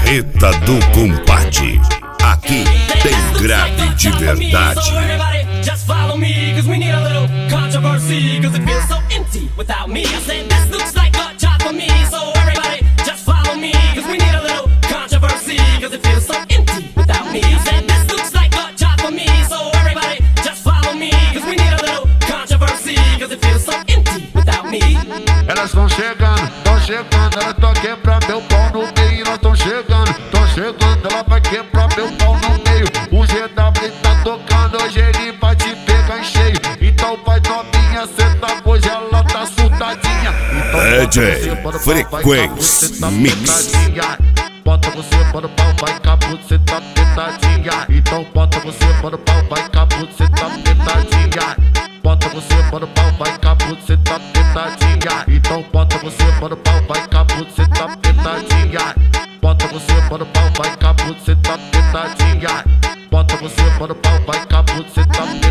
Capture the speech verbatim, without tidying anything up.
Treta do Compadre. Aqui tem grave de verdade. Just follow me, cause we need a little controversy, cause it feels so empty without me. I said this looks like a job for me, so everybody just follow me, cause we need a little controversy, cause it feels so empty without me. I said this looks like a job for me, so everybody just follow me, cause we need a little controversy, cause it feels so empty without me. Elas tão chegando, tão chegando, elas tão quebrar meu pau no meio. Nós tão chegando, tão chegando, ela vai quebrar meu pau no meio. O G W tá tocando, hoje ele vai te pegar em cheio. Então vai novinha, cê tá hoje ela tá surtadinha. Então, D J Frequência Mix. Bota você para o pau, vai caputo, cê tá petadinha. Então bota você para o pau, vai caputo, cê tá petadinha. Bota você para o pau, vai caputo, cê tá petadinha. Então bota você para o pau, vai caputo, cê tá petadinha. Bota você para o pau, vai caputo, cê tá petadinha. Bota você para o pau, vai caputo, cê tá petadinha.